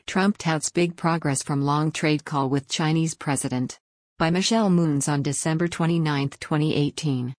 Trump touts big progress from long trade call with Chinese president. By Michelle Moons on December 29, 2018.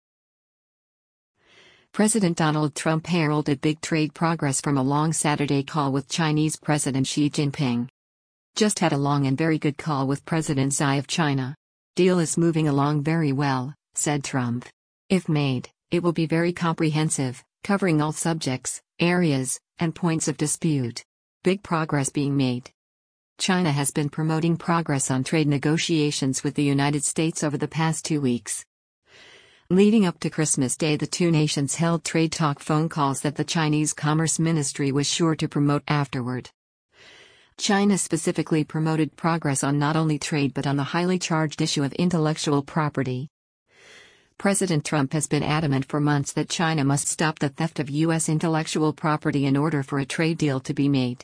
President Donald Trump heralded big trade progress from a long Saturday call with Chinese President Xi Jinping. Just had a long and very good call with President Xi of China. Deal is moving along very well, said Trump. If made, it will be very comprehensive, covering all subjects, areas, and points of dispute. Big progress being made. China has been promoting progress on trade negotiations with the United States over the past 2 weeks. Leading up to Christmas Day, the two nations held trade talk phone calls that the Chinese Commerce Ministry was sure to promote afterward. China specifically promoted progress on not only trade but on the highly charged issue of intellectual property. President Trump has been adamant for months that China must stop the theft of U.S. intellectual property in order for a trade deal to be made.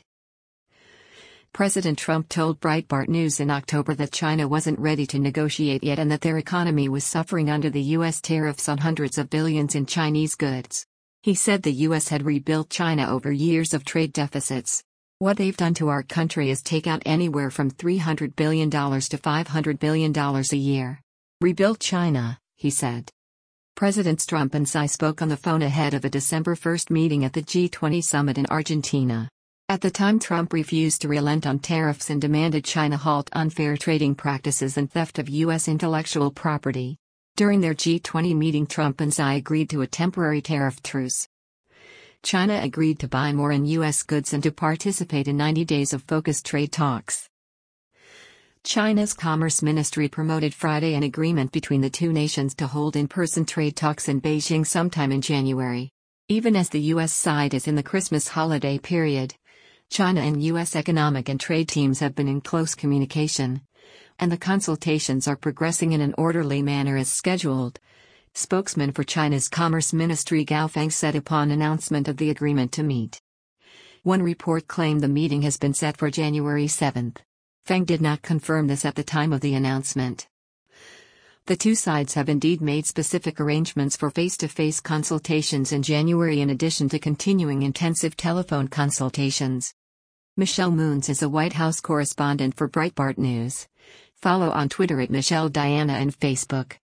President Trump told Breitbart News in October that China wasn't ready to negotiate yet and that their economy was suffering under the U.S. tariffs on hundreds of billions in Chinese goods. He said the U.S. had rebuilt China over years of trade deficits. What they've done to our country is take out anywhere from $300 billion to $500 billion a year. Rebuilt China, he said. Presidents Trump and Xi spoke on the phone ahead of a December 1 meeting at the G20 summit in Argentina. At the time, Trump refused to relent on tariffs and demanded China halt unfair trading practices and theft of U.S. intellectual property. During their G20 meeting, Trump and Xi agreed to a temporary tariff truce. China agreed to buy more in U.S. goods and to participate in 90 days of focused trade talks. China's Commerce Ministry promoted Friday an agreement between the two nations to hold in-person trade talks in Beijing sometime in January. Even as the U.S. side is in the Christmas holiday period, China and U.S. economic and trade teams have been in close communication, and the consultations are progressing in an orderly manner as scheduled. Spokesman for China's Commerce Ministry Gao Feng said upon announcement of the agreement to meet. One report claimed the meeting has been set for January 7. Feng did not confirm this at the time of the announcement. The two sides have indeed made specific arrangements for face-to-face consultations in January in addition to continuing intensive telephone consultations. Michelle Moons is a White House correspondent for Breitbart News. Follow on Twitter at Michelle Diana and Facebook.